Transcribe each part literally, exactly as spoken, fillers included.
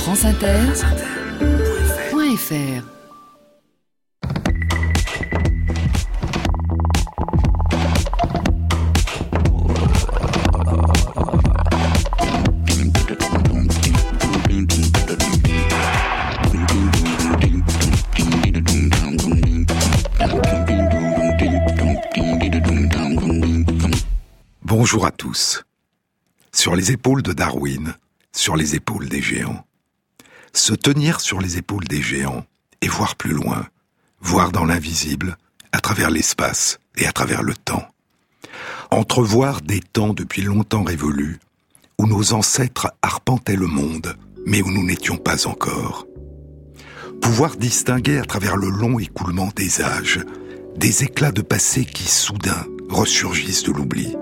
franceinter point f r. Bonjour à tous. Sur les épaules de Darwin, sur les épaules des géants. Se tenir sur les épaules des géants et voir plus loin, voir dans l'invisible, à travers l'espace et à travers le temps. Entrevoir des temps depuis longtemps révolus, où nos ancêtres arpentaient le monde, mais où nous n'étions pas encore. Pouvoir distinguer à travers le long écoulement des âges, des éclats de passé qui, soudain, ressurgissent de l'oubli.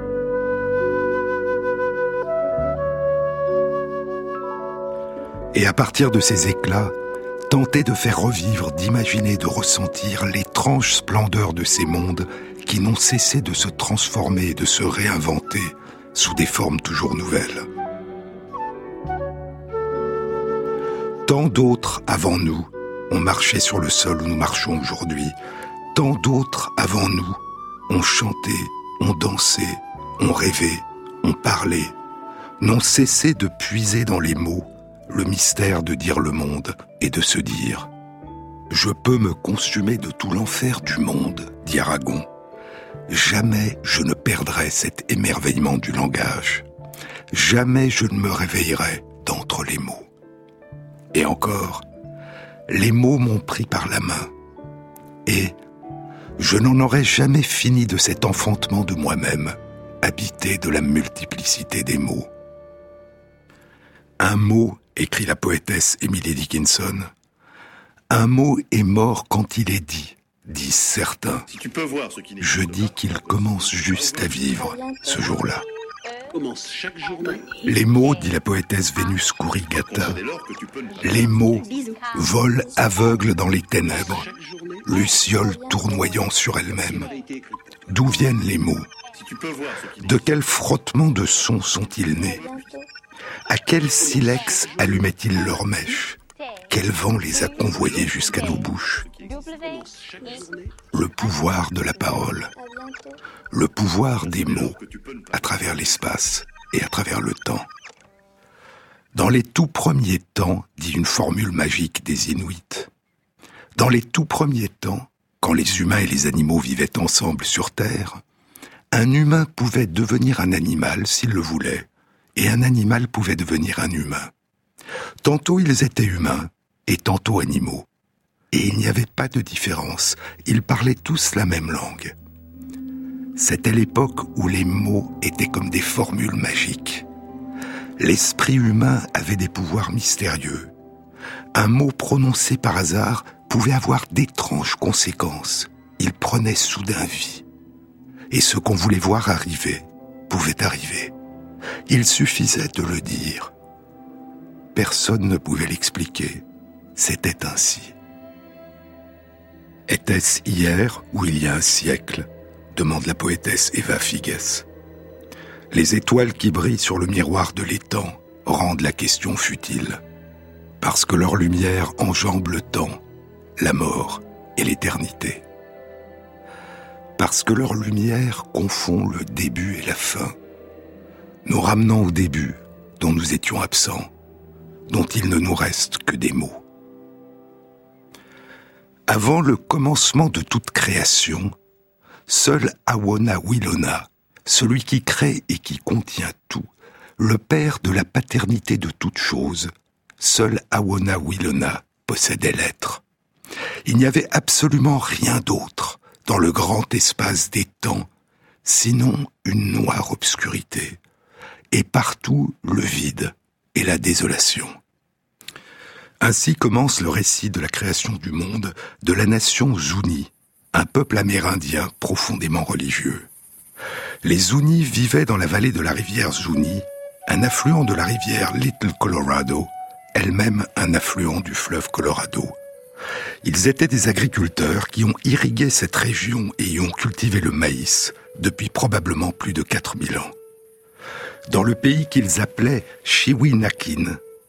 Et à partir de ces éclats, tenter de faire revivre, d'imaginer, de ressentir l'étrange splendeur de ces mondes qui n'ont cessé de se transformer et de se réinventer sous des formes toujours nouvelles. Tant d'autres avant nous ont marché sur le sol où nous marchons aujourd'hui. Tant d'autres avant nous ont chanté, ont dansé, ont rêvé, ont parlé, n'ont cessé de puiser dans les mots le mystère de dire le monde et de se dire « Je peux me consumer de tout l'enfer du monde », dit Aragon. « Jamais je ne perdrai cet émerveillement du langage. Jamais je ne me réveillerai d'entre les mots. » Et encore, les mots m'ont pris par la main. Et je n'en aurai jamais fini de cet enfantement de moi-même, habité de la multiplicité des mots. Un mot, écrit la poétesse Emily Dickinson, un mot est mort quand il est dit, disent certains. Si tu peux voir ce qui n'est Je dis qu'il commence juste à vivre, ce jour-là. commence chaque journée. Les mots, dit la poétesse Vénus Kurigata, les mots volent aveugles dans les ténèbres, lucioles tournoyant sur elles-mêmes. D'où viennent les mots ? De quel frottement de sons sont-ils nés ? À quel silex allumaient-ils leurs mèches ? Quel vent les a convoyés jusqu'à nos bouches ? Le pouvoir de la parole, le pouvoir des mots à travers l'espace et à travers le temps. Dans les tout premiers temps, dit une formule magique des Inuits, dans les tout premiers temps, quand les humains et les animaux vivaient ensemble sur Terre, un humain pouvait devenir un animal s'il le voulait, et un animal pouvait devenir un humain. Tantôt ils étaient humains, et tantôt animaux. Et il n'y avait pas de différence, ils parlaient tous la même langue. C'était l'époque où les mots étaient comme des formules magiques. L'esprit humain avait des pouvoirs mystérieux. Un mot prononcé par hasard pouvait avoir d'étranges conséquences. Il prenait soudain vie. Et ce qu'on voulait voir arriver pouvait arriver. Il suffisait de le dire. Personne ne pouvait l'expliquer. C'était ainsi. Était-ce hier ou il y a un siècle ? Demande la poétesse Eva Figes. Les étoiles qui brillent sur le miroir de l'étang rendent la question futile, parce que leur lumière enjambe le temps, la mort et l'éternité. Parce que leur lumière confond le début et la fin, nous ramenant au début dont nous étions absents, dont il ne nous reste que des mots. Avant le commencement de toute création, seul Awona Wilona, celui qui crée et qui contient tout, le père de la paternité de toute chose, seul Awona Wilona possédait l'être. Il n'y avait absolument rien d'autre dans le grand espace des temps, sinon une noire obscurité, et partout le vide et la désolation. Ainsi commence le récit de la création du monde de la nation Zuni, un peuple amérindien profondément religieux. Les Zuni vivaient dans la vallée de la rivière Zuni, un affluent de la rivière Little Colorado, elle-même un affluent du fleuve Colorado. Ils étaient des agriculteurs qui ont irrigué cette région et y ont cultivé le maïs depuis probablement plus de quatre mille ans. Dans le pays qu'ils appelaient Chiwinakin,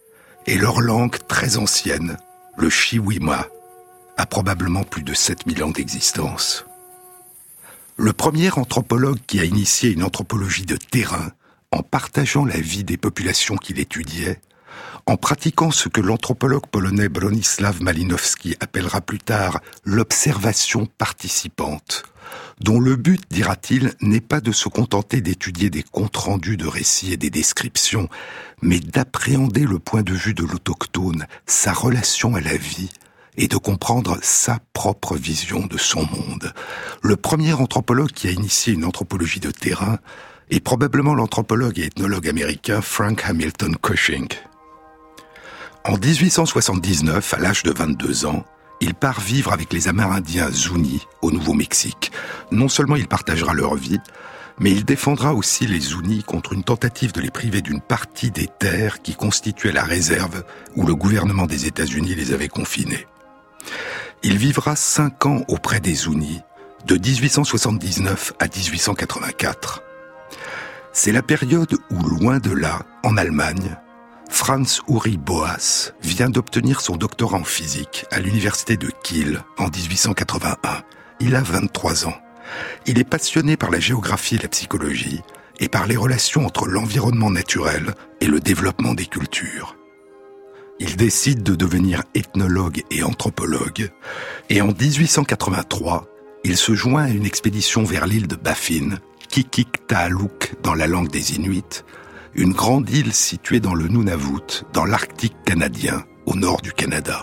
et leur langue très ancienne, le Chiwima, a probablement plus de sept mille ans d'existence. Le premier anthropologue qui a initié une anthropologie de terrain, en partageant la vie des populations qu'il étudiait, en pratiquant ce que l'anthropologue polonais Bronisław Malinowski appellera plus tard l'observation participante, dont le but, dira-t-il, n'est pas de se contenter d'étudier des comptes rendus de récits et des descriptions, mais d'appréhender le point de vue de l'autochtone, sa relation à la vie, et de comprendre sa propre vision de son monde. Le premier anthropologue qui a initié une anthropologie de terrain est probablement l'anthropologue et ethnologue américain Frank Hamilton Cushing. En dix-huit cent soixante-dix-neuf, à l'âge de vingt-deux ans, il part vivre avec les Amérindiens Zuni au Nouveau-Mexique. Non seulement il partagera leur vie, mais il défendra aussi les Zuni contre une tentative de les priver d'une partie des terres qui constituaient la réserve où le gouvernement des États-Unis les avait confinés. Il vivra cinq ans auprès des Zuni, de dix-huit cent soixante-dix-neuf à dix-huit cent quatre-vingt-quatre. C'est la période où, loin de là, en Allemagne, Franz Uri Boas vient d'obtenir son doctorat en physique à l'université de Kiel en dix-huit cent quatre-vingt-un. Il a vingt-trois ans. Il est passionné par la géographie et la psychologie et par les relations entre l'environnement naturel et le développement des cultures. Il décide de devenir ethnologue et anthropologue et en dix-huit cent quatre-vingt-trois, il se joint à une expédition vers l'île de Baffin, Qikiqtaaluk dans la langue des Inuits, une grande île située dans le Nunavut, dans l'Arctique canadien, au nord du Canada.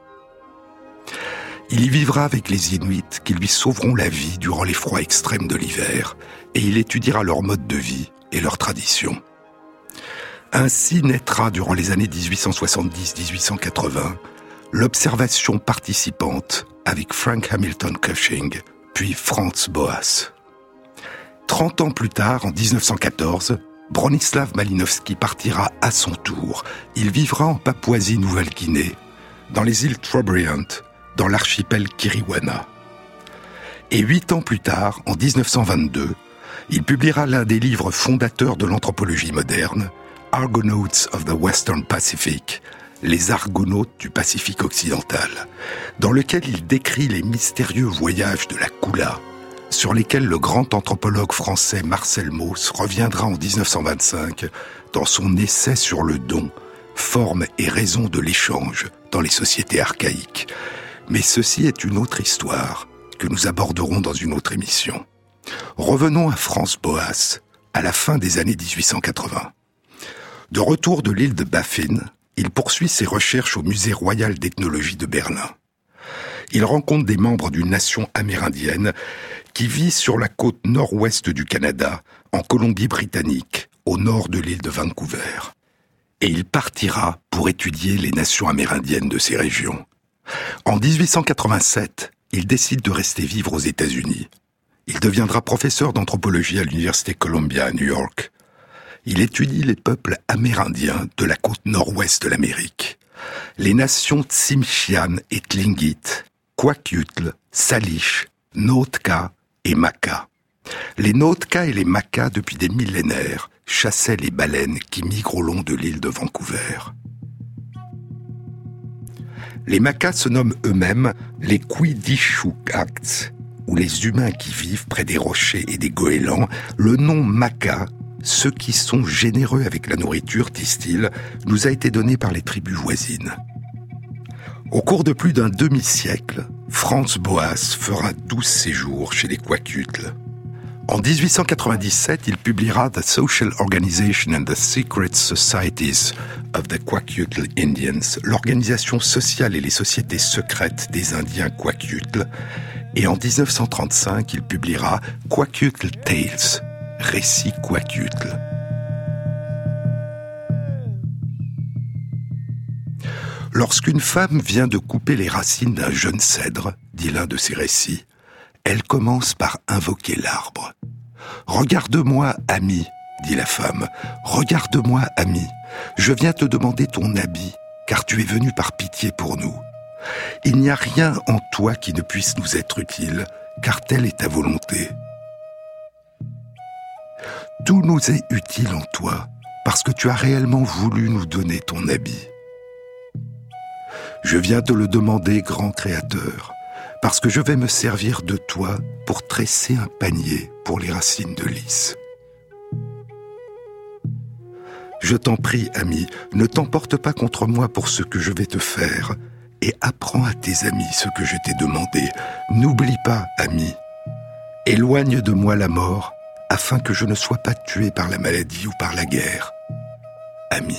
Il y vivra avec les Inuits qui lui sauveront la vie durant les froids extrêmes de l'hiver, et il étudiera leur mode de vie et leurs traditions. Ainsi naîtra durant les années dix-huit cent soixante-dix à dix-huit cent quatre-vingts l'observation participante avec Frank Hamilton Cushing, puis Franz Boas. Trente ans plus tard, en dix-neuf cent quatorze, Bronisław Malinowski partira à son tour. Il vivra en Papouasie-Nouvelle-Guinée, dans les îles Trobriand, dans l'archipel Kiriwana. Et huit ans plus tard, en dix-neuf cent vingt-deux, il publiera l'un des livres fondateurs de l'anthropologie moderne, Argonauts of the Western Pacific, les Argonautes du Pacifique occidental, dans lequel il décrit les mystérieux voyages de la Kula, sur lesquels le grand anthropologue français Marcel Mauss reviendra en dix-neuf cent vingt-cinq dans son essai sur le don, forme et raison de l'échange dans les sociétés archaïques. Mais ceci est une autre histoire que nous aborderons dans une autre émission. Revenons à Franz Boas, à la fin des années dix-huit cent quatre-vingts. De retour de l'île de Baffin, il poursuit ses recherches au Musée royal d'ethnologie de Berlin. Il rencontre des membres d'une nation amérindienne qui vit sur la côte nord-ouest du Canada, en Colombie-Britannique, au nord de l'île de Vancouver. Et il partira pour étudier les nations amérindiennes de ces régions. En dix-huit cent quatre-vingt-sept, il décide de rester vivre aux États-Unis. Il deviendra professeur d'anthropologie à l'université Columbia à New York. Il étudie les peuples amérindiens de la côte nord-ouest de l'Amérique. Les nations Tsimshian et Tlingit, Kwakiutl, Salish, Nootka et Maka. Les Nootka et les Maka, depuis des millénaires, chassaient les baleines qui migrent au long de l'île de Vancouver. Les Makas se nomment eux-mêmes les Kuidishukats, ou les humains qui vivent près des rochers et des goélands. Le nom Maka, ceux qui sont généreux avec la nourriture, disent-ils, nous a été donné par les tribus voisines. Au cours de plus d'un demi-siècle, Franz Boas fera douze séjours chez les Kwakiutl. En dix-huit cent quatre-vingt-dix-sept, il publiera The Social Organization and the Secret Societies of the Kwakiutl Indians, l'organisation sociale et les sociétés secrètes des Indiens Kwakiutl. Et en dix-neuf cent trente-cinq, il publiera Kwakiutl Tales, récits Kwakiutl. Lorsqu'une femme vient de couper les racines d'un jeune cèdre, dit l'un de ses récits, elle commence par invoquer l'arbre. « Regarde-moi, ami, dit la femme, « regarde-moi, ami, je viens te demander ton habit, car tu es venu par pitié pour nous. Il n'y a rien en toi qui ne puisse nous être utile, car telle est ta volonté. Tout nous est utile en toi, parce que tu as réellement voulu nous donner ton habit. Je viens te le demander, grand Créateur, parce que je vais me servir de toi pour tresser un panier pour les racines de lys. Je t'en prie, ami, ne t'emporte pas contre moi pour ce que je vais te faire, et apprends à tes amis ce que je t'ai demandé. N'oublie pas, ami, éloigne de moi la mort, afin que je ne sois pas tué par la maladie ou par la guerre. Ami.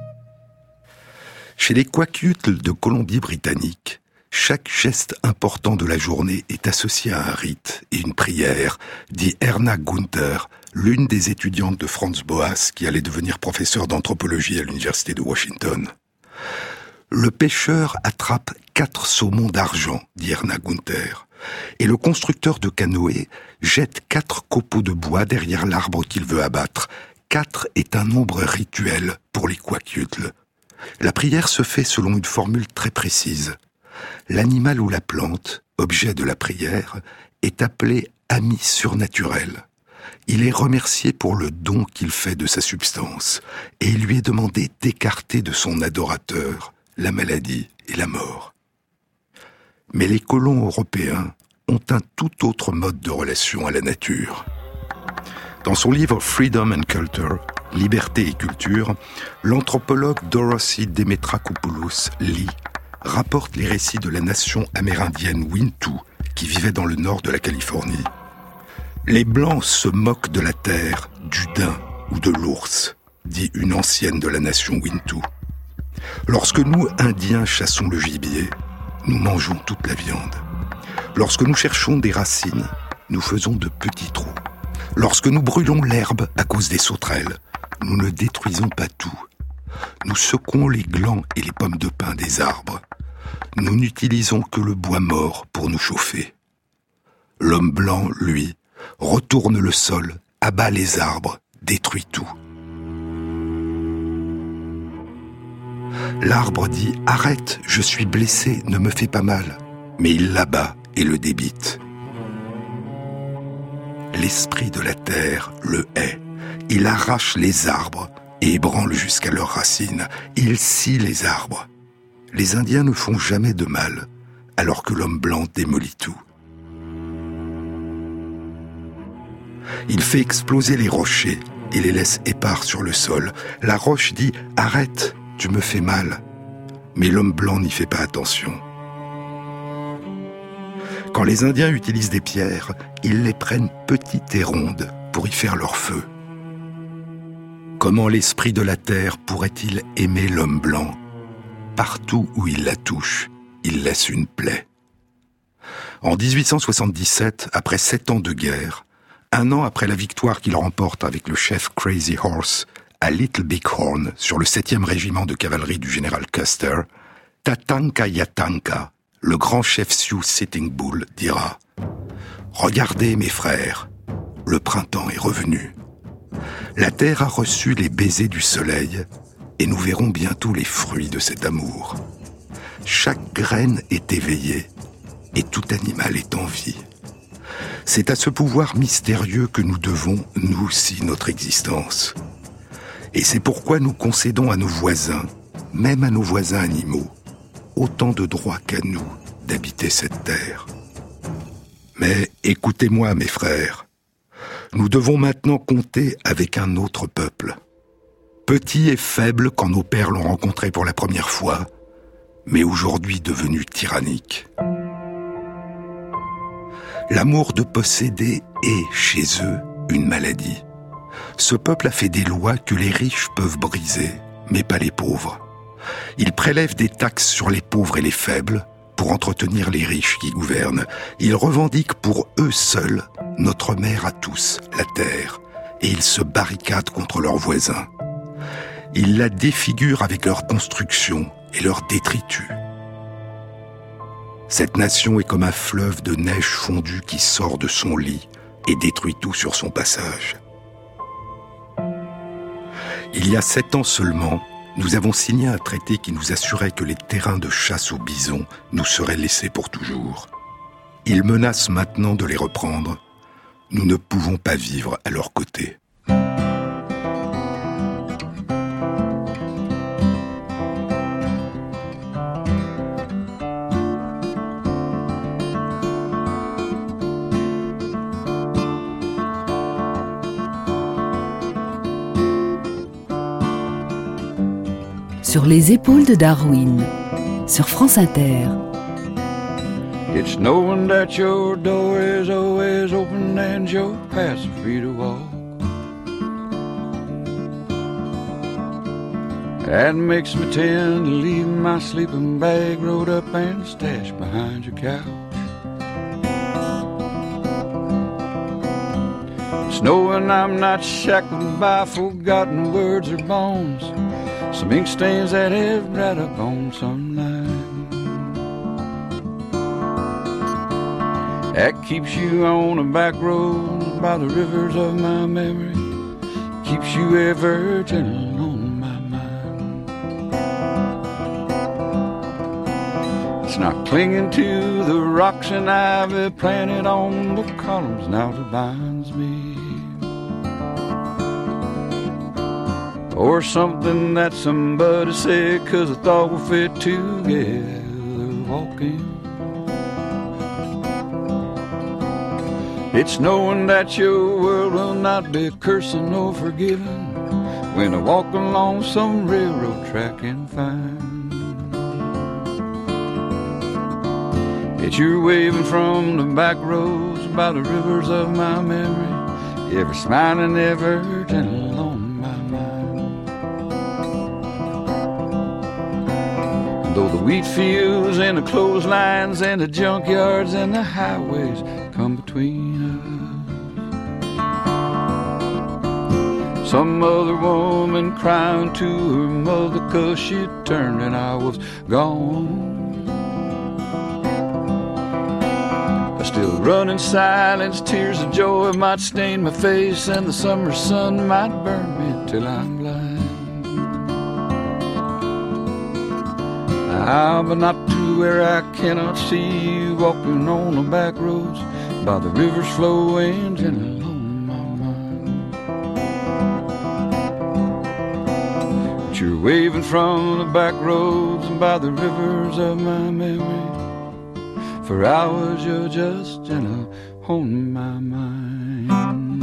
Chez les Kwakiutl de Colombie-Britannique, chaque geste important de la journée est associé à un rite et une prière, dit Erna Gunther, l'une des étudiantes de Franz Boas qui allait devenir professeur d'anthropologie à l'université de Washington. Le pêcheur attrape quatre saumons d'argent, dit Erna Gunther, et le constructeur de canoë jette quatre copeaux de bois derrière l'arbre qu'il veut abattre. Quatre est un nombre rituel pour les Kwakiutl. La prière se fait selon une formule très précise. L'animal ou la plante, objet de la prière, est appelé ami surnaturel. Il est remercié pour le don qu'il fait de sa substance, et il lui est demandé d'écarter de son adorateur la maladie et la mort. Mais les colons européens ont un tout autre mode de relation à la nature. Dans son livre Freedom and Culture, Liberté et culture, l'anthropologue Dorothy Demetrakopoulos lit rapporte les récits de la nation amérindienne Wintu qui vivait dans le nord de la Californie. Les Blancs se moquent de la terre, du daim ou de l'ours, dit une ancienne de la nation Wintu. Lorsque nous, Indiens, chassons le gibier, nous mangeons toute la viande. Lorsque nous cherchons des racines, nous faisons de petits trous. Lorsque nous brûlons l'herbe à cause des sauterelles, nous ne détruisons pas tout. Nous secouons les glands et les pommes de pin des arbres. Nous n'utilisons que le bois mort pour nous chauffer. L'homme blanc, lui, retourne le sol, abat les arbres, détruit tout. L'arbre dit « Arrête, je suis blessé, ne me fais pas mal ». Mais il l'abat et le débite. L'esprit de la terre le hait. Il arrache les arbres et ébranle jusqu'à leurs racines. Il scie les arbres. Les Indiens ne font jamais de mal, alors que l'homme blanc démolit tout. Il fait exploser les rochers et les laisse épars sur le sol. La roche dit « Arrête, tu me fais mal ». Mais l'homme blanc n'y fait pas attention. Quand les Indiens utilisent des pierres, ils les prennent petites et rondes pour y faire leur feu. Comment l'esprit de la terre pourrait-il aimer l'homme blanc ? Partout où il la touche, il laisse une plaie. En dix-huit cent soixante-dix-sept, après sept ans de guerre, un an après la victoire qu'il remporte avec le chef Crazy Horse à Little Bighorn sur le septième régiment de cavalerie du général Custer, Tatanka Yatanka, le grand chef Sioux Sitting Bull, dira « Regardez mes frères, le printemps est revenu. La terre a reçu les baisers du soleil et nous verrons bientôt les fruits de cet amour. Chaque graine est éveillée et tout animal est en vie. C'est à ce pouvoir mystérieux que nous devons, nous aussi, notre existence. Et c'est pourquoi nous concédons à nos voisins, même à nos voisins animaux, autant de droits qu'à nous d'habiter cette terre. Mais écoutez-moi, mes frères, nous devons maintenant compter avec un autre peuple. Petit et faible quand nos pères l'ont rencontré pour la première fois, mais aujourd'hui devenu tyrannique. L'amour de posséder est, chez eux, une maladie. Ce peuple a fait des lois que les riches peuvent briser, mais pas les pauvres. Ils prélèvent des taxes sur les pauvres et les faibles pour entretenir les riches qui gouvernent. Ils revendiquent pour eux seuls notre mère à tous, la terre, et ils se barricadent contre leurs voisins. Ils la défigurent avec leurs constructions et leurs détritus. Cette nation est comme un fleuve de neige fondue qui sort de son lit et détruit tout sur son passage. Il y a sept ans seulement, nous avons signé un traité qui nous assurait que les terrains de chasse aux bisons nous seraient laissés pour toujours. Ils menacent maintenant de les reprendre. Nous ne pouvons pas vivre à leur côté. Sur les épaules de Darwin, sur France Inter. It's knowing that your door is always open and your paths are free to walk. That makes me tend to leave my sleeping bag rolled up and stashed behind your couch. It's knowing I'm not shackled by forgotten words or bones, some ink stains that have dried up on some line. That keeps you on the back road by the rivers of my memory, keeps you ever gentle on my mind. It's not clinging to the rocks and ivy planted on the columns now that binds me, or something that somebody said 'cause I thought we fit together walking. It's knowing that your world will not be cursing or forgiven when I walk along some railroad track and find that you're waving from the back roads by the rivers of my memory, ever smiling, ever gentle on my mind. And though the wheat fields and the clotheslines and the junkyards and the highways come between us, some other woman crying to her mother 'cause she turned and I was gone, still running silence, tears of joy might stain my face, and the summer sun might burn me till I'm blind. Ah, but not to where I cannot see you walking on the back roads by the rivers flowing gentle on my mind. But you're waving from the back roads and by the rivers of my memory, for hours you're just gentle on my mind.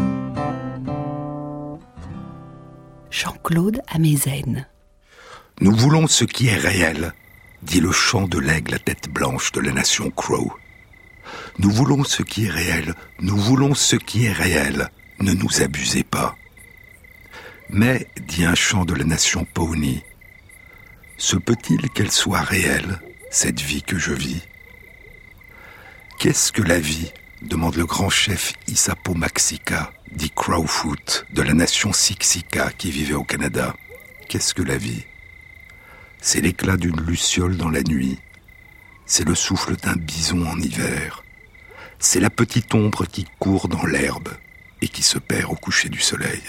Jean-Claude Amezen. Nous voulons ce qui est réel, dit le chant de l'aigle à tête blanche de la nation Crow. Nous voulons ce qui est réel, nous voulons ce qui est réel, ne nous abusez pas. Mais, dit un chant de la nation Pawnee, se peut-il qu'elle soit réelle, cette vie que je vis ? Qu'est-ce que la vie ? Demande le grand chef Isapo Maxika, dit Crowfoot, de la nation Siksika qui vivait au Canada. Qu'est-ce que la vie ? C'est l'éclat d'une luciole dans la nuit. C'est le souffle d'un bison en hiver. C'est la petite ombre qui court dans l'herbe et qui se perd au coucher du soleil.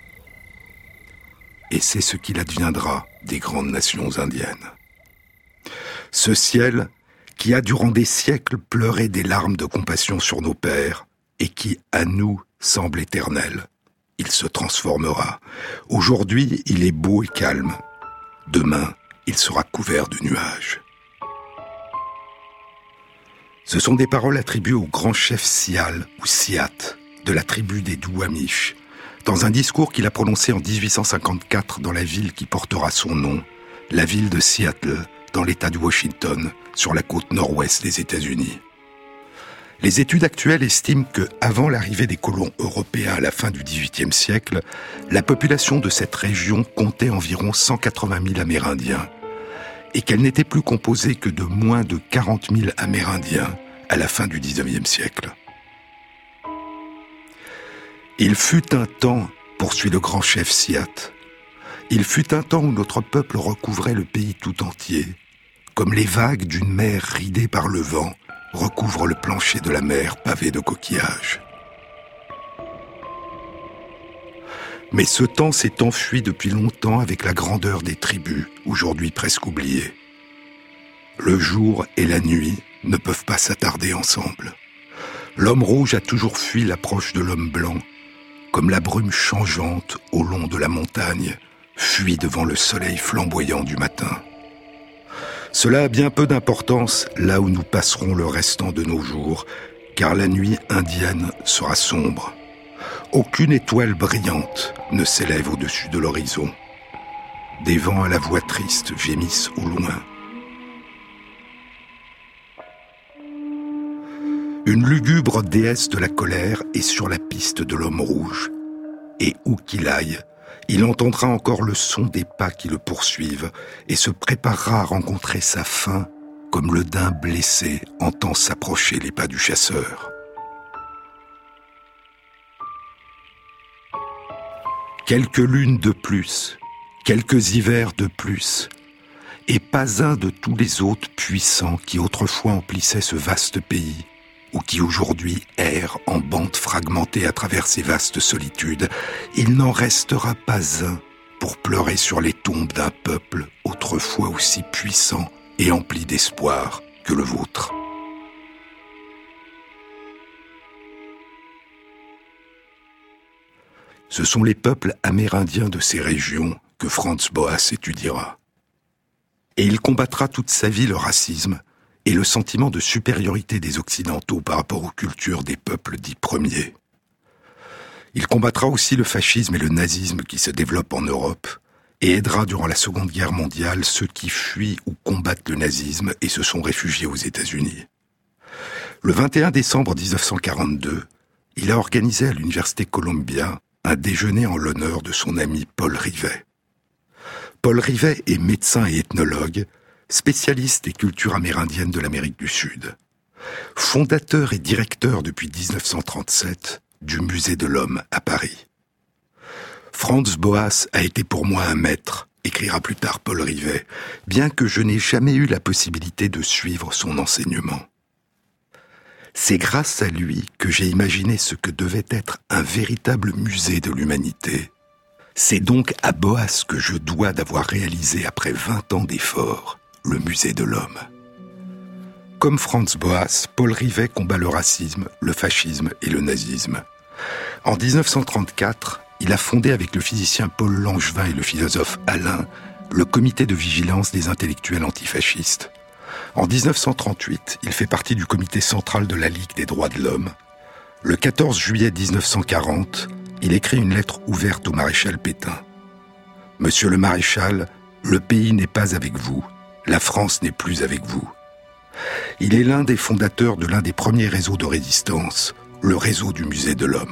Et c'est ce qu'il adviendra des grandes nations indiennes. Ce ciel qui a durant des siècles pleuré des larmes de compassion sur nos pères et qui, à nous, semble éternel. Il se transformera. Aujourd'hui, il est beau et calme. Demain, il sera couvert de nuages. Ce sont des paroles attribuées au grand chef Sial, ou Siat, de la tribu des Duwamish, dans un discours qu'il a prononcé en dix-huit cent cinquante-quatre dans la ville qui portera son nom, la ville de Seattle, dans l'État du Washington, sur la côte nord-ouest des États-Unis. Les études actuelles estiment que, avant l'arrivée des colons européens à la fin du dix-huitième siècle, la population de cette région comptait environ cent quatre-vingt mille Amérindiens, et qu'elle n'était plus composée que de moins de quarante mille Amérindiens à la fin du dix-neuvième siècle. Il fut un temps, poursuit le grand chef Siat, il fut un temps où notre peuple recouvrait le pays tout entier, comme les vagues d'une mer ridée par le vent recouvrent le plancher de la mer pavé de coquillages. Mais ce temps s'est enfui depuis longtemps avec la grandeur des tribus, aujourd'hui presque oubliées. Le jour et la nuit ne peuvent pas s'attarder ensemble. L'homme rouge a toujours fui l'approche de l'homme blanc, comme la brume changeante au long de la montagne fuit devant le soleil flamboyant du matin. Cela a bien peu d'importance là où nous passerons le restant de nos jours, car la nuit indienne sera sombre. Aucune étoile brillante ne s'élève au-dessus de l'horizon. des vents à la voix triste gémissent au loin. Une lugubre déesse de la colère est sur la piste de l'homme rouge. Et où qu'il aille, il entendra encore le son des pas qui le poursuivent et se préparera à rencontrer sa fin comme le daim blessé entend s'approcher les pas du chasseur. Quelques lunes de plus, quelques hivers de plus, et pas un de tous les autres puissants qui autrefois emplissaient ce vaste pays, ou qui aujourd'hui errent en bandes fragmentées à travers ces vastes solitudes, il n'en restera pas un pour pleurer sur les tombes d'un peuple autrefois aussi puissant et empli d'espoir que le vôtre. Ce sont les peuples amérindiens de ces régions que Franz Boas étudiera. Et il combattra toute sa vie le racisme et le sentiment de supériorité des Occidentaux par rapport aux cultures des peuples dits premiers. Il combattra aussi le fascisme et le nazisme qui se développent en Europe et aidera durant la Seconde Guerre mondiale ceux qui fuient ou combattent le nazisme et se sont réfugiés aux États-Unis. Le vingt et un décembre mille neuf cent quarante-deux, il a organisé à l'Université Columbia un déjeuner en l'honneur de son ami Paul Rivet. Paul Rivet est médecin et ethnologue, spécialiste des cultures amérindiennes de l'Amérique du Sud. Fondateur et directeur depuis mille neuf cent trente-sept du Musée de l'Homme à Paris. Franz Boas a été pour moi un maître, écrira plus tard Paul Rivet, bien que je n'ai jamais eu la possibilité de suivre son enseignement. C'est grâce à lui que j'ai imaginé ce que devait être un véritable musée de l'humanité. C'est donc à Boas que je dois d'avoir réalisé, après vingt ans d'efforts, le musée de l'homme. Comme Franz Boas, Paul Rivet combat le racisme, le fascisme et le nazisme. En mille neuf cent trente-quatre, il a fondé avec le physicien Paul Langevin et le philosophe Alain le comité de vigilance des intellectuels antifascistes. En mille neuf cent trente-huit, il fait partie du comité central de la Ligue des droits de l'homme. Le quatorze juillet mille neuf cent quarante, il écrit une lettre ouverte au maréchal Pétain. « Monsieur le maréchal, le pays n'est pas avec vous, la France n'est plus avec vous. » Il est l'un des fondateurs de l'un des premiers réseaux de résistance, le réseau du Musée de l'Homme.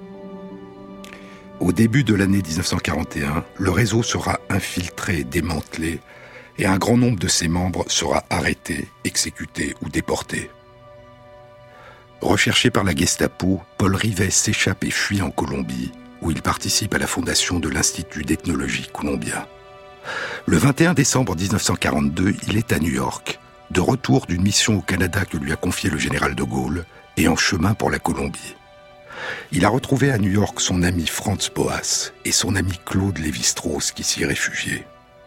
Au début de l'année mille neuf cent quarante et un, le réseau sera infiltré et démantelé, et un grand nombre de ses membres sera arrêté, exécuté ou déporté. Recherché par la Gestapo, Paul Rivet s'échappe et fuit en Colombie, où il participe à la fondation de l'Institut d'ethnologie colombien. Le vingt et un décembre mille neuf cent quarante-deux, il est à New York, de retour d'une mission au Canada que lui a confiée le général de Gaulle, et en chemin pour la Colombie. Il a retrouvé à New York son ami Franz Boas et son ami Claude Lévi-Strauss qui s'y réfugiaient.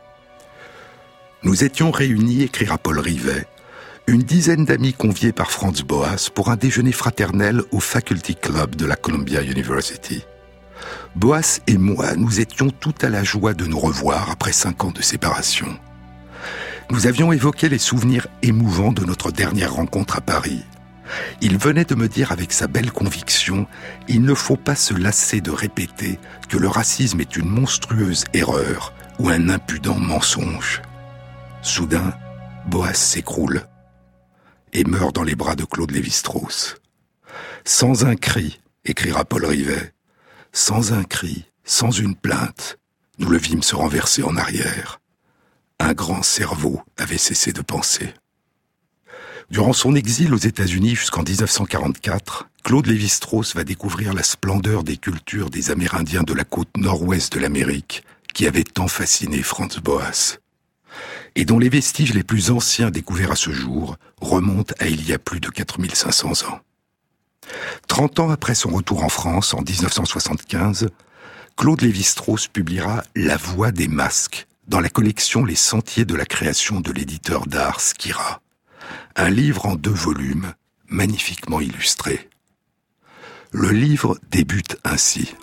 Nous étions réunis, écrira Paul Rivet, une dizaine d'amis conviés par Franz Boas pour un déjeuner fraternel au Faculty Club de la Columbia University. Boas et moi, nous étions tout à la joie de nous revoir après cinq ans de séparation. Nous avions évoqué les souvenirs émouvants de notre dernière rencontre à Paris. Il venait de me dire avec sa belle conviction, il ne faut pas se lasser de répéter que le racisme est une monstrueuse erreur ou un impudent mensonge. Soudain, Boas s'écroule et meurt dans les bras de Claude Lévi-Strauss. Sans un cri, écrira Paul Rivet, sans un cri, sans une plainte, nous le vîmes se renverser en arrière. Un grand cerveau avait cessé de penser. Durant son exil aux États-Unis jusqu'en mille neuf cent quarante-quatre, Claude Lévi-Strauss va découvrir la splendeur des cultures des Amérindiens de la côte nord-ouest de l'Amérique qui avaient tant fasciné Franz Boas, et dont les vestiges les plus anciens découverts à ce jour remontent à il y a plus de quatre mille cinq cents ans. Trente ans après son retour en France, en mille neuf cent soixante-quinze, Claude Lévi-Strauss publiera La Voix des masques dans la collection Les Sentiers de la création de l'éditeur d'art Skira, un livre en deux volumes, magnifiquement illustré. Le livre débute ainsi.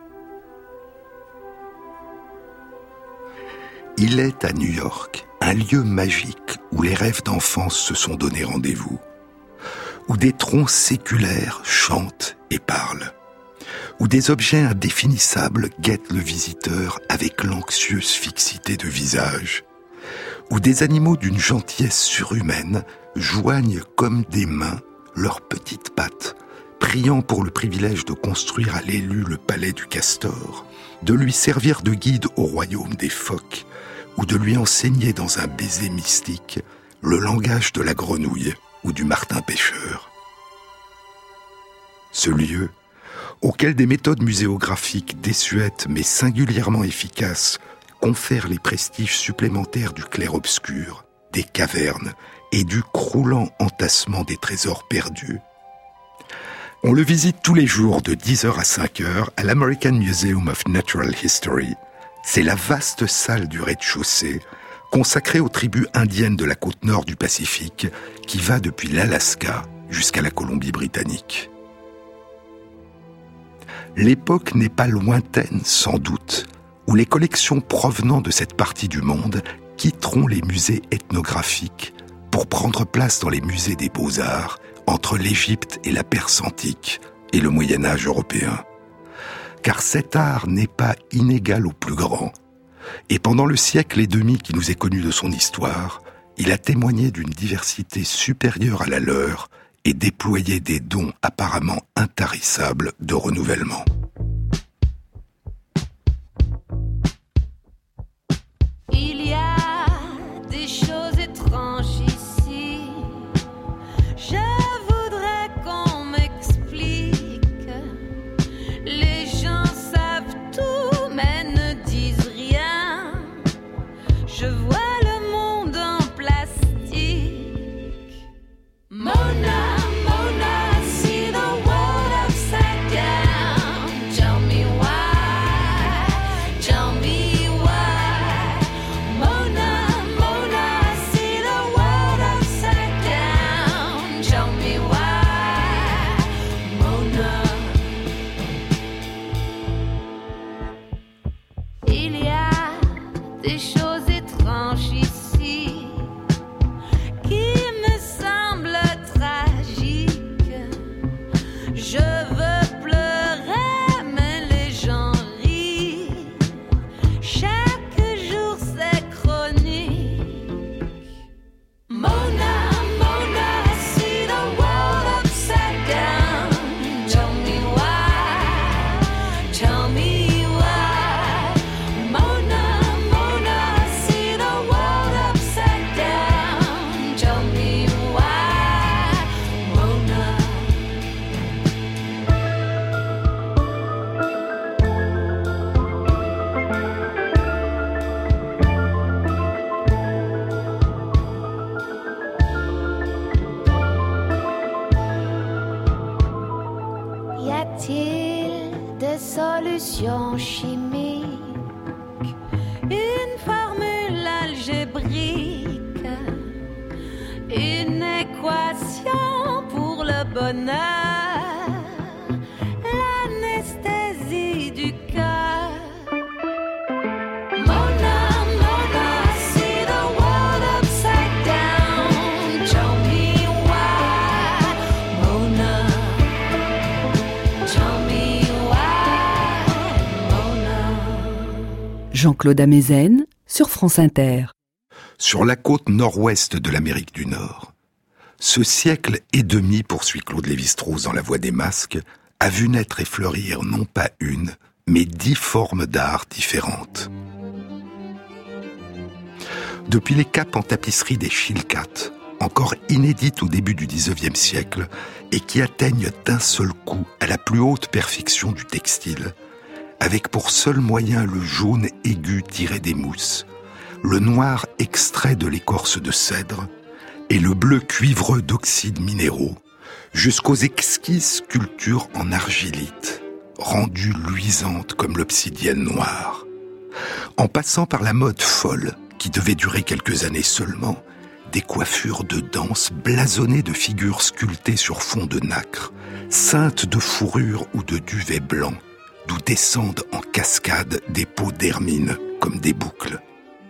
Il est à New York, un lieu magique où les rêves d'enfance se sont donné rendez-vous, où des troncs séculaires chantent et parlent, où des objets indéfinissables guettent le visiteur avec l'anxieuse fixité de visage, où des animaux d'une gentillesse surhumaine joignent comme des mains leurs petites pattes, priant pour le privilège de construire à l'élu le palais du castor, de lui servir de guide au royaume des phoques, ou de lui enseigner dans un baiser mystique le langage de la grenouille ou du martin pêcheur. Ce lieu, auquel des méthodes muséographiques désuètes mais singulièrement efficaces confèrent les prestiges supplémentaires du clair-obscur, des cavernes et du croulant entassement des trésors perdus. On le visite tous les jours de dix heures à cinq heures à l'American Museum of Natural History. C'est la vaste salle du rez-de-chaussée consacrée aux tribus indiennes de la côte nord du Pacifique qui va depuis l'Alaska jusqu'à la Colombie-Britannique. L'époque n'est pas lointaine, sans doute, où les collections provenant de cette partie du monde quitteront les musées ethnographiques pour prendre place dans les musées des beaux-arts entre l'Égypte et la Perse antique et le Moyen-Âge européen. Car cet art n'est pas inégal au plus grand, et pendant le siècle et demi qui nous est connu de son histoire, il a témoigné d'une diversité supérieure à la leur et déployé des dons apparemment intarissables de renouvellement. Il y a des choses étranges ici. Je voudrais qu'on m'explique. Les gens savent tout mais ne disent rien. Je vois le monde en plastique. Mona. Chimique, une formule algébrique, une équation pour le bonheur, l'anesthésie du cœur. Mona, Mona, see the world upside down. Tell me why, Mona. Tell me why. Jean-Claude Amezen sur France Inter. Sur la côte nord-ouest de l'Amérique du Nord, ce siècle et demi, poursuit Claude Lévi-Strauss dans La Voix des Masques, a vu naître et fleurir non pas une, mais dix formes d'art différentes. Depuis les capes en tapisserie des Chilcat, encore inédites au début du dix-neuvième siècle, et qui atteignent d'un seul coup à la plus haute perfection du textile, avec pour seul moyen le jaune aigu tiré des mousses, le noir extrait de l'écorce de cèdre et le bleu cuivreux d'oxydes minéraux, jusqu'aux exquises sculptures en argilite, rendues luisantes comme l'obsidienne noire. En passant par la mode folle, qui devait durer quelques années seulement, des coiffures de danse blasonnées de figures sculptées sur fond de nacre, ceintes de fourrure ou de duvet blanc, d'où descendent en cascade des peaux d'hermine comme des boucles.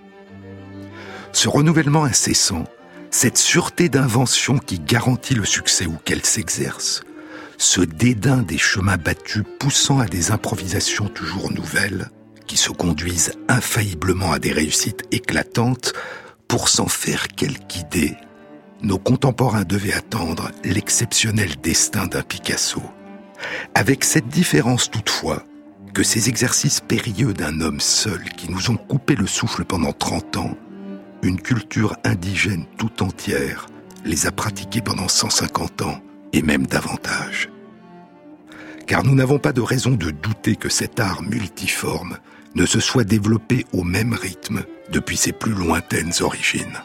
Ce renouvellement incessant, cette sûreté d'invention qui garantit le succès où qu'elle s'exerce, ce dédain des chemins battus poussant à des improvisations toujours nouvelles, qui se conduisent infailliblement à des réussites éclatantes, pour s'en faire quelque idée, nos contemporains devaient attendre l'exceptionnel destin d'un Picasso. Avec cette différence toutefois, que ces exercices périlleux d'un homme seul qui nous ont coupé le souffle pendant trente ans, une culture indigène tout entière les a pratiqués pendant cent cinquante ans et même davantage. Car nous n'avons pas de raison de douter que cet art multiforme ne se soit développé au même rythme depuis ses plus lointaines origines.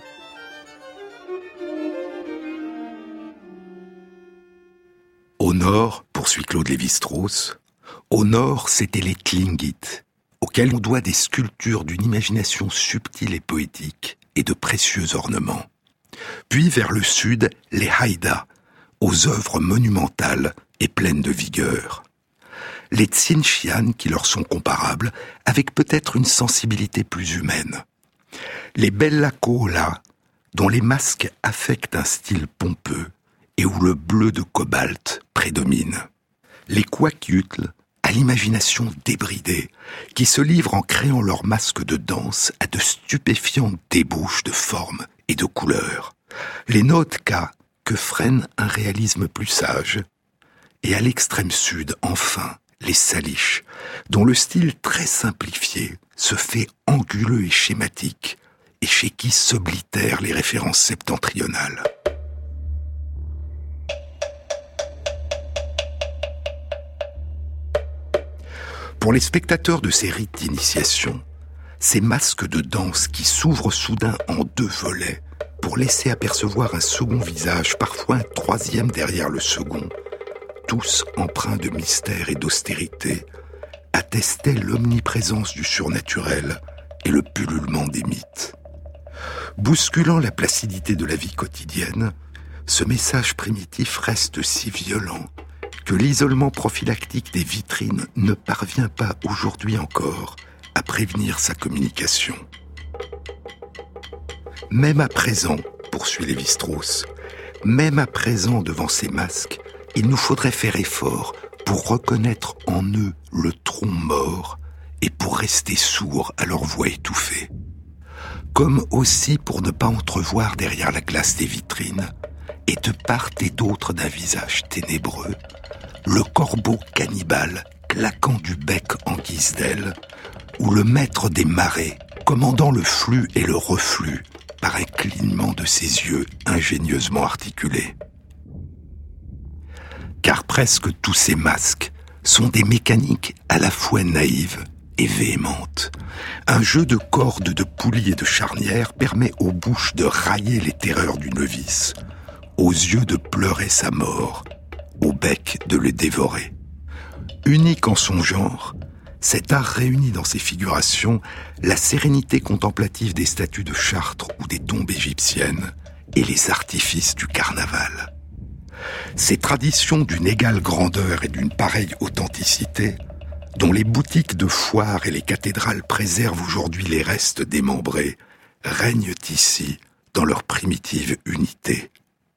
Au nord, poursuit Claude Lévi-Strauss, au nord, c'étaient les Tlingit, auxquels on doit des sculptures d'une imagination subtile et poétique et de précieux ornements. Puis vers le sud, les Haïda, aux œuvres monumentales et pleines de vigueur. Les Tsinchian, qui leur sont comparables, avec peut-être une sensibilité plus humaine. Les Bella Coola, dont les masques affectent un style pompeux et où le bleu de cobalt prédomine. Les Kwakiutl, à l'imagination débridée, qui se livrent en créant leurs masques de danse à de stupéfiantes débauches de formes et de couleurs. Les Nootka, que freine un réalisme plus sage. Et à l'extrême sud, enfin, les Salish, dont le style très simplifié se fait anguleux et schématique, et chez qui s'oblitèrent les références septentrionales. Pour les spectateurs de ces rites d'initiation, ces masques de danse qui s'ouvrent soudain en deux volets pour laisser apercevoir un second visage, parfois un troisième derrière le second, tous empreints de mystère et d'austérité, attestaient l'omniprésence du surnaturel et le pullulement des mythes. Bousculant la placidité de la vie quotidienne, ce message primitif reste si violent que l'isolement prophylactique des vitrines ne parvient pas aujourd'hui encore à prévenir sa communication. Même à présent, poursuit Lévi-Strauss, même à présent devant ces masques, il nous faudrait faire effort pour reconnaître en eux le tronc mort et pour rester sourds à leur voix étouffée. Comme aussi pour ne pas entrevoir derrière la glace des vitrines, et de part et d'autre d'un visage ténébreux, le corbeau cannibale claquant du bec en guise d'aile, ou le maître des marées commandant le flux et le reflux par un clignement de ses yeux ingénieusement articulés. Car presque tous ces masques sont des mécaniques à la fois naïves et véhémentes. Un jeu de cordes, de poulies et de charnières permet aux bouches de railler les terreurs du novice, aux yeux de pleurer sa mort, au bec de le dévorer. Unique en son genre, cet art réunit dans ses figurations la sérénité contemplative des statues de Chartres ou des tombes égyptiennes et les artifices du carnaval. Ces traditions d'une égale grandeur et d'une pareille authenticité, dont les boutiques de foire et les cathédrales préservent aujourd'hui les restes démembrés, règnent ici dans leur primitive unité.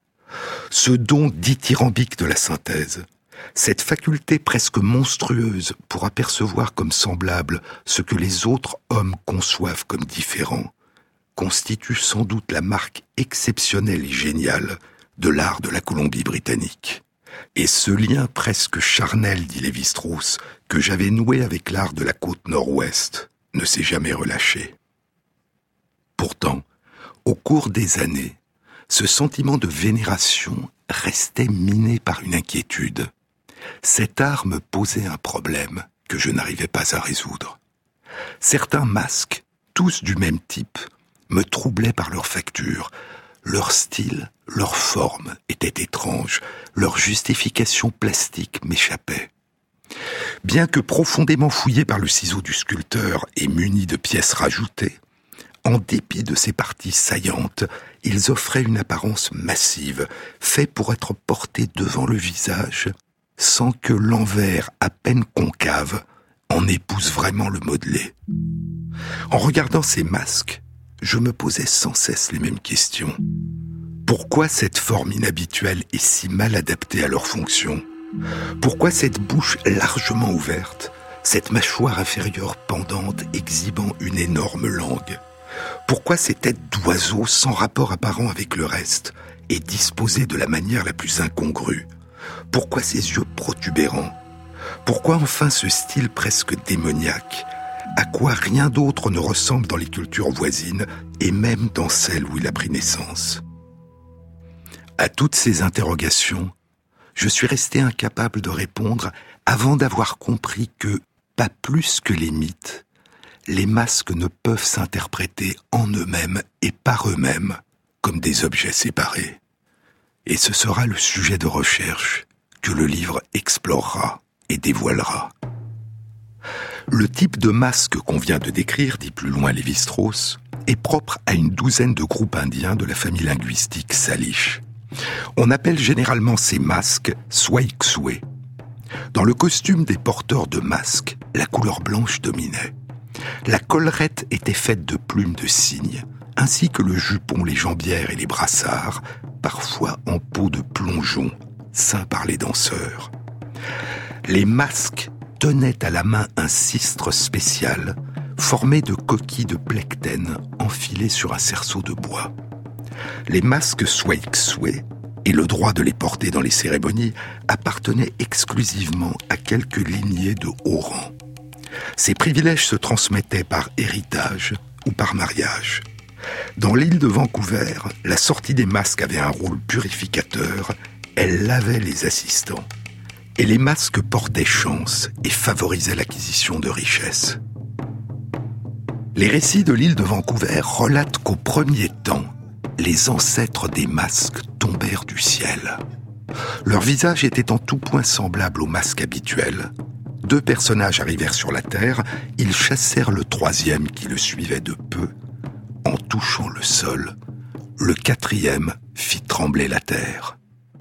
Ce don dithyrambique de la synthèse, cette faculté presque monstrueuse pour apercevoir comme semblable ce que les autres hommes conçoivent comme différent, constitue sans doute la marque exceptionnelle et géniale de l'art de la Colombie-Britannique. Et ce lien presque charnel, dit Lévi-Strauss, que j'avais noué avec l'art de la côte nord-ouest, ne s'est jamais relâché. Pourtant, au cours des années, ce sentiment de vénération restait miné par une inquiétude. Cet art me posait un problème que je n'arrivais pas à résoudre. Certains masques, tous du même type, me troublaient par leur facture. Leur style, leur forme étaient étranges, leur justification plastique m'échappait. Bien que profondément fouillés par le ciseau du sculpteur et munis de pièces rajoutées, en dépit de ces parties saillantes, ils offraient une apparence massive, faite pour être portée devant le visage, sans que l'envers à peine concave en épouse vraiment le modelé. En regardant ces masques, je me posais sans cesse les mêmes questions. Pourquoi cette forme inhabituelle est si mal adaptée à leur fonction ? Pourquoi cette bouche largement ouverte, cette mâchoire inférieure pendante exhibant une énorme langue? Pourquoi ces têtes d'oiseaux sans rapport apparent avec le reste et disposées de la manière la plus incongrue? Pourquoi ces yeux protubérants? Pourquoi enfin ce style presque démoniaque, à quoi rien d'autre ne ressemble dans les cultures voisines et même dans celles où il a pris naissance? À toutes ces interrogations, je suis resté incapable de répondre avant d'avoir compris que, pas plus que les mythes, les masques ne peuvent s'interpréter en eux-mêmes et par eux-mêmes comme des objets séparés. Et ce sera le sujet de recherche que le livre explorera et dévoilera. Le type de masque qu'on vient de décrire, dit plus loin Lévi-Strauss, est propre à une douzaine de groupes indiens de la famille linguistique Salish. On appelle généralement ces masques Swaixwe. Dans le costume des porteurs de masques, la couleur blanche dominait. La collerette était faite de plumes de cygne, ainsi que le jupon, les jambières et les brassards, parfois en peau de plongeon, ceints par les danseurs. Les masques tenaient à la main un cistre spécial, formé de coquilles de plectène enfilées sur un cerceau de bois. Les masques Swaixwe et le droit de les porter dans les cérémonies appartenaient exclusivement à quelques lignées de haut rang. Ces privilèges se transmettaient par héritage ou par mariage. Dans l'île de Vancouver, la sortie des masques avait un rôle purificateur, elle lavait les assistants. Et les masques portaient chance et favorisaient l'acquisition de richesses. Les récits de l'île de Vancouver relatent qu'au premier temps, les ancêtres des masques tombèrent du ciel. Leur visage était en tout point semblable aux masques habituels. Deux personnages arrivèrent sur la terre, ils chassèrent le troisième qui le suivait de peu. En touchant le sol, le quatrième fit trembler la terre.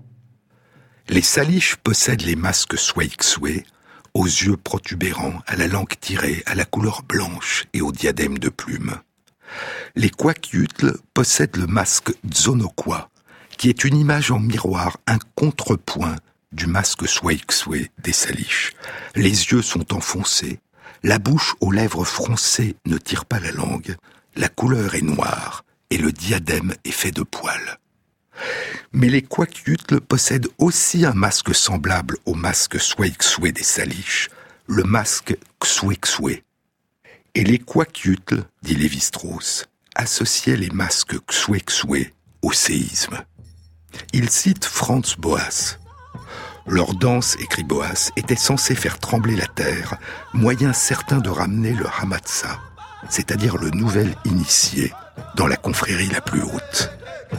Les Salish possèdent les masques Swaixwe, aux yeux protubérants, à la langue tirée, à la couleur blanche et au diadème de plumes. Les Kwakiutl possèdent le masque Tzonokwa, qui est une image en miroir, un contrepoint du masque Swaixwe des Salish. Les yeux sont enfoncés, la bouche aux lèvres froncées ne tire pas la langue, la couleur est noire et le diadème est fait de poils. Mais les Kwakiutl possèdent aussi un masque semblable au masque Swaixwe des Salish, le masque Xwexwe. Et les Kwakiutl, dit Lévi-Strauss, associaient les masques Xwexwe au séisme. Il cite Franz Boas. Leur danse, écrit Boas, était censée faire trembler la terre, moyen certain de ramener le Hamatsa, c'est-à-dire le nouvel initié, dans la confrérie la plus haute.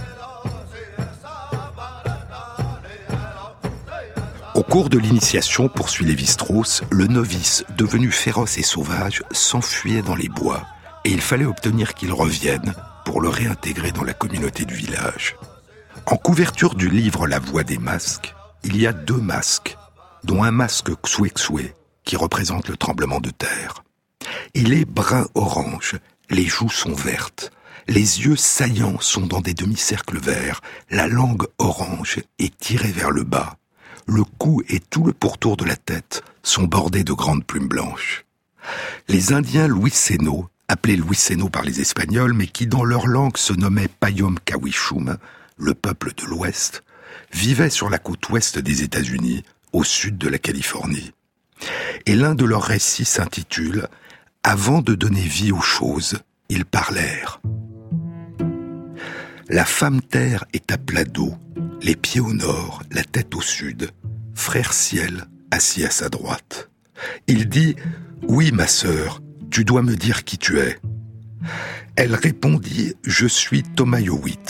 Au cours de l'initiation, poursuit Lévi-Strauss, le novice, devenu féroce et sauvage, s'enfuyait dans les bois, et il fallait obtenir qu'il revienne pour le réintégrer dans la communauté du village. En couverture du livre La Voix des masques, il y a deux masques, dont un masque Xwexwe, qui représente le tremblement de terre. Il est brun-orange, les joues sont vertes, les yeux saillants sont dans des demi-cercles verts, la langue orange est tirée vers le bas. Le cou et tout le pourtour de la tête sont bordés de grandes plumes blanches. Les Indiens Luiseno, appelés Luiseno par les Espagnols, mais qui dans leur langue se nommaient Payom Kawishum, le peuple de l'Ouest, vivaient sur la côte ouest des États-Unis, au sud de la Californie. Et l'un de leurs récits s'intitule « Avant de donner vie aux choses, ils parlèrent ». La femme terre est à plat dos, les pieds au nord, la tête au sud, frère ciel assis à sa droite. Il dit « Oui, ma sœur, tu dois me dire qui tu es. » Elle répondit « Je suis Tomayowit. »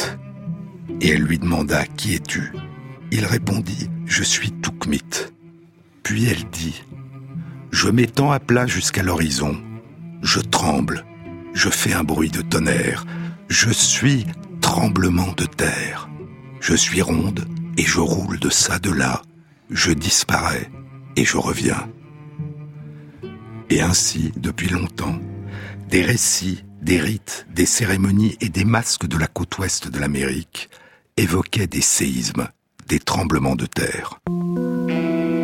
Et elle lui demanda « Qui es-tu » Il répondit « Je suis Tukmit. » Puis elle dit « Je m'étends à plat jusqu'à l'horizon. Je tremble. Je fais un bruit de tonnerre. Je suis tremblement de terre. Je suis ronde et je roule de ça, de là. Je disparais et je reviens. » Et ainsi, depuis longtemps, des récits, des rites, des cérémonies et des masques de la côte ouest de l'Amérique évoquaient des séismes, des tremblements de terre.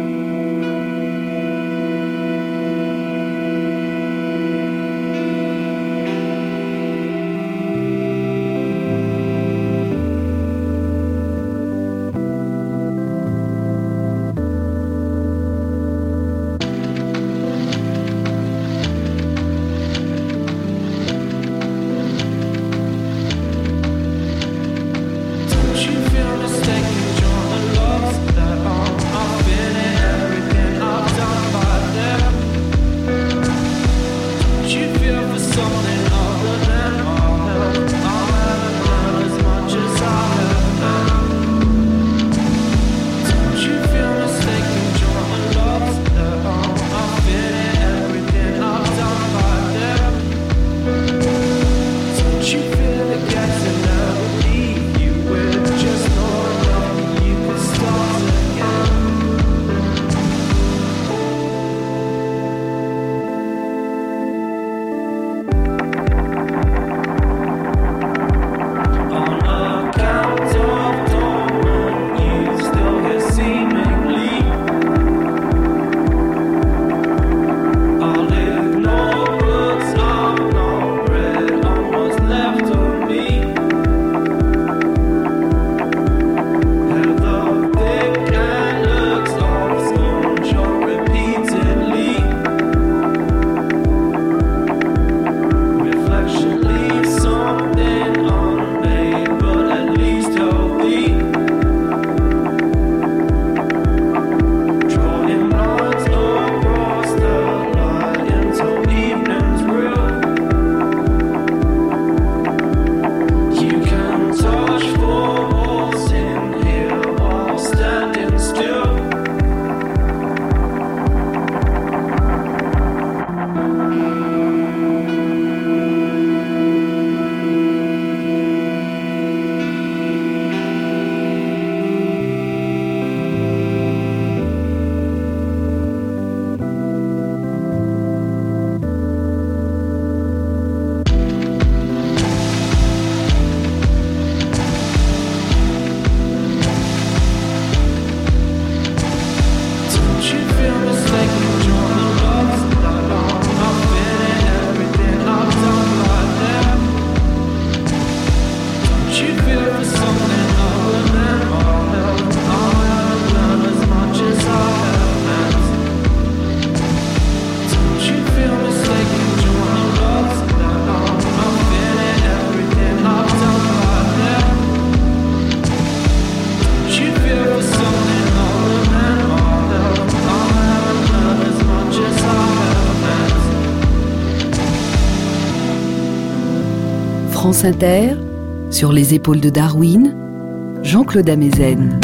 France Inter, sur les épaules de Darwin, Jean-Claude Amezen.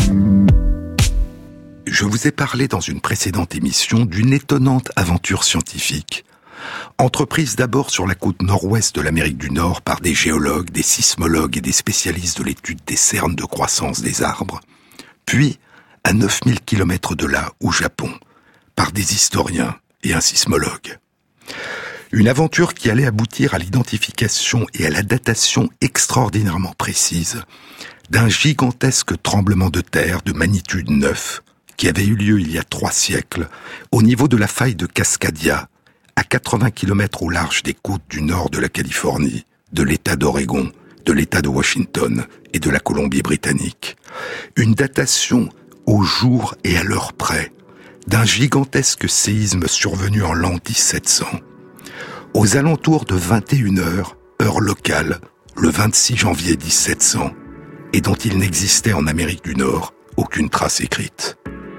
Je vous ai parlé dans une précédente émission d'une étonnante aventure scientifique, entreprise d'abord sur la côte nord-ouest de l'Amérique du Nord par des géologues, des sismologues et des spécialistes de l'étude des cernes de croissance des arbres, puis à neuf mille kilomètres de là, au Japon, par des historiens et un sismologue. Une aventure qui allait aboutir à l'identification et à la datation extraordinairement précise d'un gigantesque tremblement de terre de magnitude neuf qui avait eu lieu il y a trois siècles au niveau de la faille de Cascadia, à quatre-vingts kilomètres au large des côtes du nord de la Californie, de l'État d'Oregon, de l'État de Washington et de la Colombie-Britannique. Une datation au jour et à l'heure près d'un gigantesque séisme survenu en l'an dix-sept cents. Aux alentours de vingt et une heures, heure locale, le vingt-six janvier dix-sept cents, et dont il n'existait en Amérique du Nord aucune trace écrite.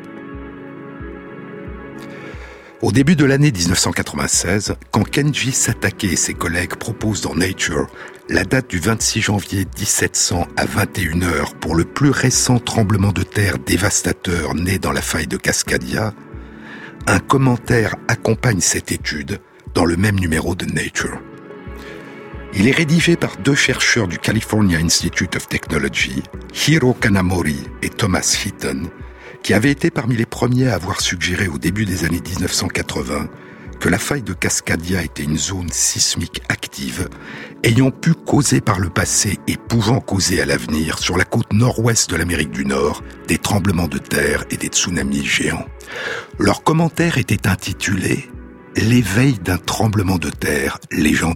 Au début de l'année dix-neuf cent quatre-vingt-seize, quand Kenji Satake et ses collègues proposent dans Nature la date du vingt-six janvier dix-sept cents à vingt et une heures pour le plus récent tremblement de terre dévastateur né dans la faille de Cascadia, un commentaire accompagne cette étude dans le même numéro de Nature. Il est rédigé par deux chercheurs du California Institute of Technology, Hiro Kanamori et Thomas Heaton, qui avaient été parmi les premiers à avoir suggéré au début des années dix-neuf cent quatre-vingts que la faille de Cascadia était une zone sismique active, ayant pu causer par le passé et pouvant causer à l'avenir sur la côte nord-ouest de l'Amérique du Nord des tremblements de terre et des tsunamis géants. Leur commentaire était intitulé « L'éveil d'un tremblement de terre légendaire ».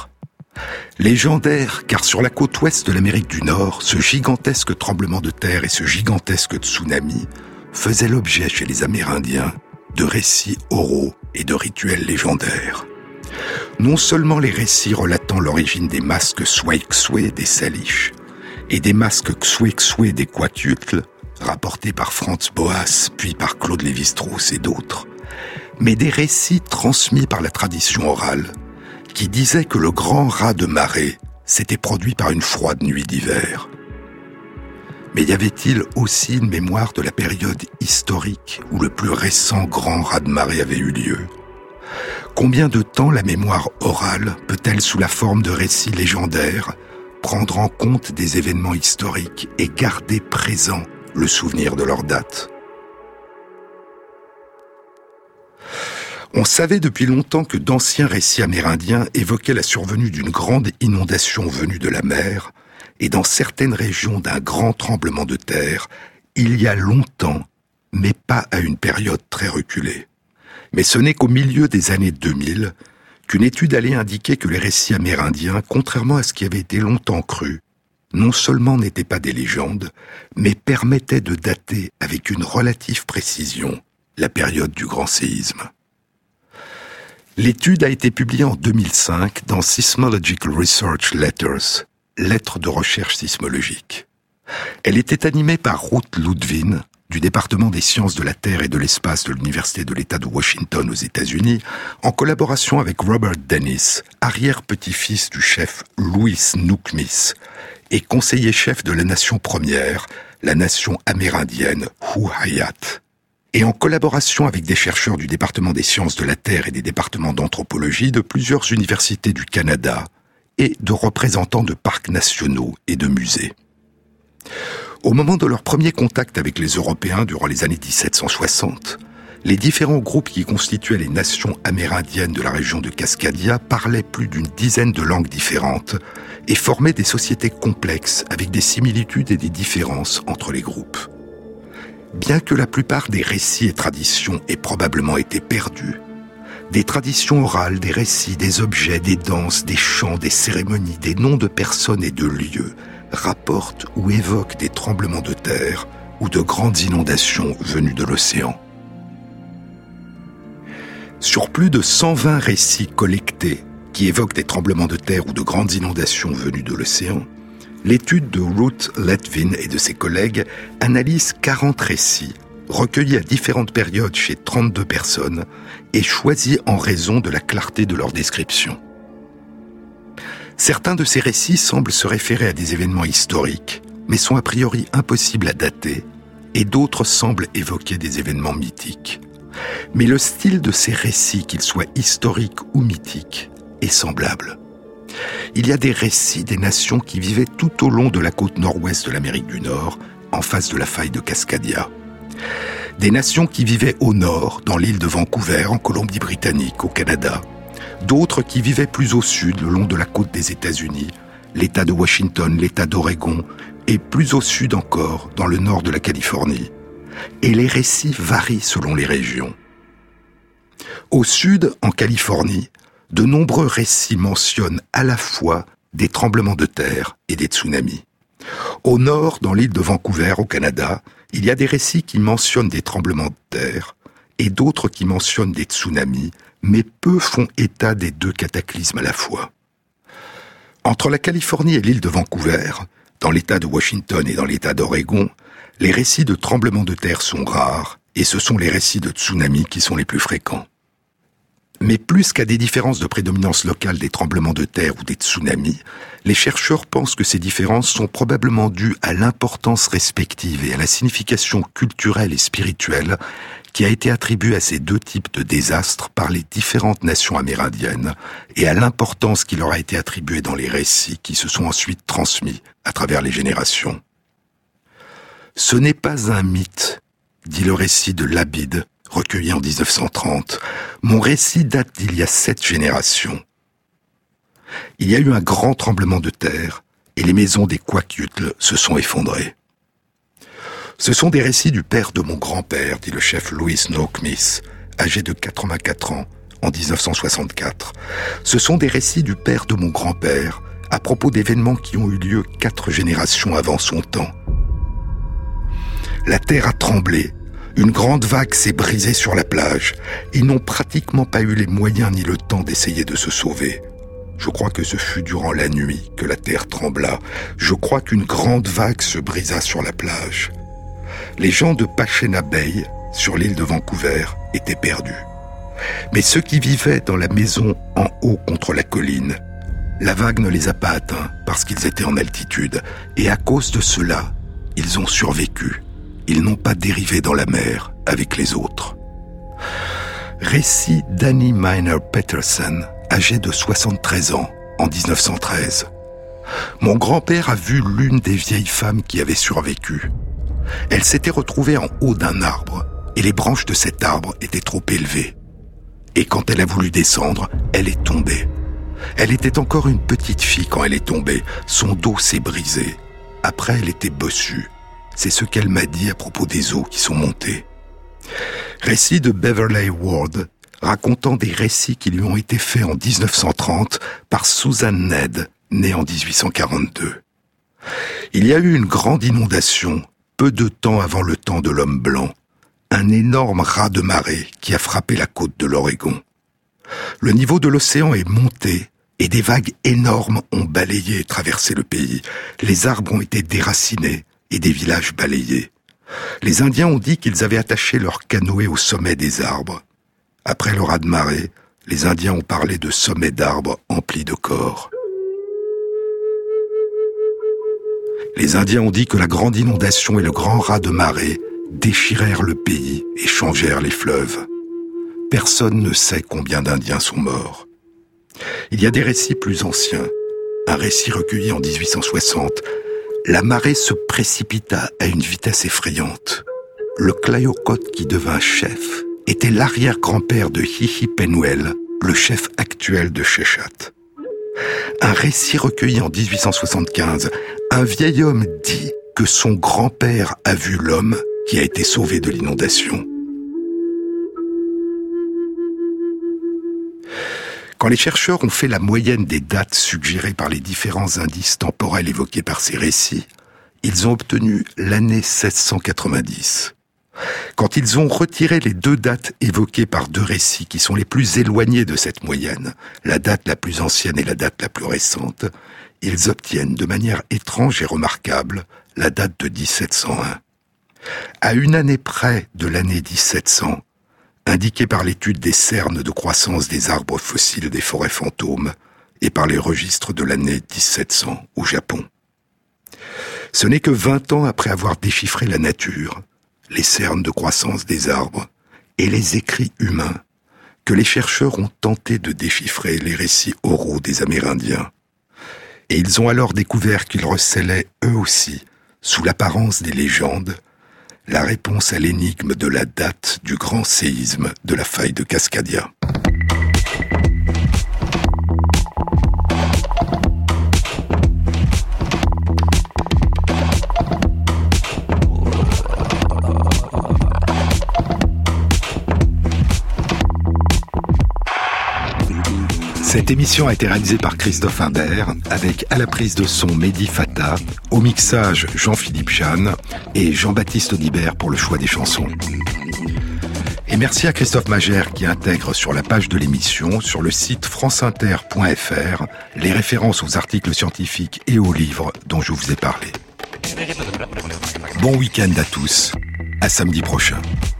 Légendaire, car sur la côte ouest de l'Amérique du Nord, ce gigantesque tremblement de terre et ce gigantesque tsunami faisaient l'objet chez les Amérindiens de récits oraux et de rituels légendaires. Non seulement les récits relatant l'origine des masques Sway-Xwé des Salish et des masques Xwé-Xwé des Kwajalein, rapportés par Franz Boas puis par Claude Lévi-Strauss et d'autres, mais des récits transmis par la tradition orale qui disait que le grand raz de marée s'était produit par une froide nuit d'hiver. Mais y avait-il aussi une mémoire de la période historique où le plus récent grand raz de marée avait eu lieu ? Combien de temps la mémoire orale peut-elle, sous la forme de récits légendaires, prendre en compte des événements historiques et garder présent le souvenir de leur date ? On savait depuis longtemps que d'anciens récits amérindiens évoquaient la survenue d'une grande inondation venue de la mer et dans certaines régions d'un grand tremblement de terre, il y a longtemps, mais pas à une période très reculée. Mais ce n'est qu'au milieu des années deux mille qu'une étude allait indiquer que les récits amérindiens, contrairement à ce qui avait été longtemps cru, non seulement n'étaient pas des légendes, mais permettaient de dater avec une relative précision la période du grand séisme. L'étude a été publiée en deux mille cinq dans Seismological Research Letters, lettres de recherche sismologique. Elle était animée par Ruth Ludwin, du département des sciences de la Terre et de l'espace de l'Université de l'État de Washington aux États-Unis, en collaboration avec Robert Dennis, arrière-petit-fils du chef Louis Nookmis, et conseiller-chef de la nation première, la nation amérindienne Huayat, et en collaboration avec des chercheurs du département des sciences de la Terre et des départements d'anthropologie de plusieurs universités du Canada et de représentants de parcs nationaux et de musées. Au moment de leur premier contact avec les Européens durant les années dix-sept cent soixante, les différents groupes qui constituaient les nations amérindiennes de la région de Cascadia parlaient plus d'une dizaine de langues différentes et formaient des sociétés complexes avec des similitudes et des différences entre les groupes. Bien que la plupart des récits et traditions aient probablement été perdus, des traditions orales, des récits, des objets, des danses, des chants, des cérémonies, des noms de personnes et de lieux rapportent ou évoquent des tremblements de terre ou de grandes inondations venues de l'océan. Sur plus de cent vingt récits collectés qui évoquent des tremblements de terre ou de grandes inondations venues de l'océan, l'étude de Ruth Ludwin et de ses collègues analyse quarante récits, recueillis à différentes périodes chez trente-deux personnes et choisis en raison de la clarté de leur description. Certains de ces récits semblent se référer à des événements historiques, mais sont a priori impossibles à dater, et d'autres semblent évoquer des événements mythiques. Mais le style de ces récits, qu'ils soient historiques ou mythiques, est semblable. Il y a des récits des nations qui vivaient tout au long de la côte nord-ouest de l'Amérique du Nord, en face de la faille de Cascadia. Des nations qui vivaient au nord, dans l'île de Vancouver, en Colombie-Britannique, au Canada. D'autres qui vivaient plus au sud, le long de la côte des États-Unis, l'État de Washington, l'État d'Oregon, et plus au sud encore, dans le nord de la Californie. Et les récits varient selon les régions. Au sud, en Californie, de nombreux récits mentionnent à la fois des tremblements de terre et des tsunamis. Au nord, dans l'île de Vancouver, au Canada, il y a des récits qui mentionnent des tremblements de terre et d'autres qui mentionnent des tsunamis, mais peu font état des deux cataclysmes à la fois. Entre la Californie et l'île de Vancouver, dans l'État de Washington et dans l'État d'Oregon, les récits de tremblements de terre sont rares et ce sont les récits de tsunamis qui sont les plus fréquents. Mais plus qu'à des différences de prédominance locale des tremblements de terre ou des tsunamis, les chercheurs pensent que ces différences sont probablement dues à l'importance respective et à la signification culturelle et spirituelle qui a été attribuée à ces deux types de désastres par les différentes nations amérindiennes et à l'importance qui leur a été attribuée dans les récits qui se sont ensuite transmis à travers les générations. Ce n'est pas un mythe, dit le récit de Labid, recueilli en dix-neuf cent trente. Mon récit date d'il y a sept générations. Il y a eu un grand tremblement de terre et les maisons des Kwakiutl se sont effondrées. Ce sont des récits du père de mon grand-père, dit le chef Louis Snoqualmie, âgé de quatre-vingt-quatre ans, en dix-neuf cent soixante-quatre. Ce sont des récits du père de mon grand-père à propos d'événements qui ont eu lieu quatre générations avant son temps. La terre a tremblé. Une grande vague s'est brisée sur la plage. Ils n'ont pratiquement pas eu les moyens ni le temps d'essayer de se sauver. Je crois que ce fut durant la nuit que la terre trembla. Je crois qu'une grande vague se brisa sur la plage. Les gens de Pachena Bay, sur l'île de Vancouver, étaient perdus. Mais ceux qui vivaient dans la maison en haut contre la colline, la vague ne les a pas atteints parce qu'ils étaient en altitude. Et à cause de cela, ils ont survécu. Ils n'ont pas dérivé dans la mer avec les autres. Récit d'Annie Miner Peterson, âgée de soixante-treize ans, en dix-neuf cent treize. Mon grand-père a vu l'une des vieilles femmes qui avait survécu. Elle s'était retrouvée en haut d'un arbre, et les branches de cet arbre étaient trop élevées. Et quand elle a voulu descendre, elle est tombée. Elle était encore une petite fille quand elle est tombée. Son dos s'est brisé. Après, elle était bossue. C'est ce qu'elle m'a dit à propos des eaux qui sont montées. Récit de Beverly Ward, racontant des récits qui lui ont été faits en dix-neuf cent trente par Susan Ned, née en dix-huit cent quarante-deux. Il y a eu une grande inondation, peu de temps avant le temps de l'homme blanc, un énorme raz de marée qui a frappé la côte de l'Oregon. Le niveau de l'océan est monté et des vagues énormes ont balayé et traversé le pays. Les arbres ont été déracinés et des villages balayés. Les Indiens ont dit qu'ils avaient attaché leurs canoës au sommet des arbres. Après le raz-de-marée, les Indiens ont parlé de sommets d'arbres emplis de corps. Les Indiens ont dit que la grande inondation et le grand raz-de-marée déchirèrent le pays et changèrent les fleuves. Personne ne sait combien d'Indiens sont morts. Il y a des récits plus anciens. Un récit recueilli en dix-huit cent soixante. La marée se précipita à une vitesse effrayante. Le Clayoquot qui devint chef était l'arrière-grand-père de Hihi Penuel, le chef actuel de Sheshat. Un récit recueilli en dix-huit cent soixante-quinze. Un vieil homme dit que son grand-père a vu l'homme qui a été sauvé de l'inondation. Quand les chercheurs ont fait la moyenne des dates suggérées par les différents indices temporels évoqués par ces récits, ils ont obtenu l'année seize cent quatre-vingt-dix. Quand ils ont retiré les deux dates évoquées par deux récits qui sont les plus éloignés de cette moyenne, la date la plus ancienne et la date la plus récente, ils obtiennent de manière étrange et remarquable la date de dix-sept cent un. À une année près de l'année dix-sept cents, indiquée par l'étude des cernes de croissance des arbres fossiles des forêts fantômes, et par les registres de l'année dix-sept cents au Japon. Ce n'est que vingt ans après avoir déchiffré la nature, les cernes de croissance des arbres et les écrits humains que les chercheurs ont tenté de déchiffrer les récits oraux des Amérindiens. Et ils ont alors découvert qu'ils recélaient eux aussi, sous l'apparence des légendes, la réponse à l'énigme de la date du grand séisme de la faille de Cascadia. Cette émission a été réalisée par Christophe Imbert, avec à la prise de son Mehdi Fata, au mixage Jean-Philippe Jeanne et Jean-Baptiste Audibert pour le choix des chansons. Et merci à Christophe Magère qui intègre sur la page de l'émission, sur le site franceinter point f r, les références aux articles scientifiques et aux livres dont je vous ai parlé. Bon week-end à tous, à samedi prochain.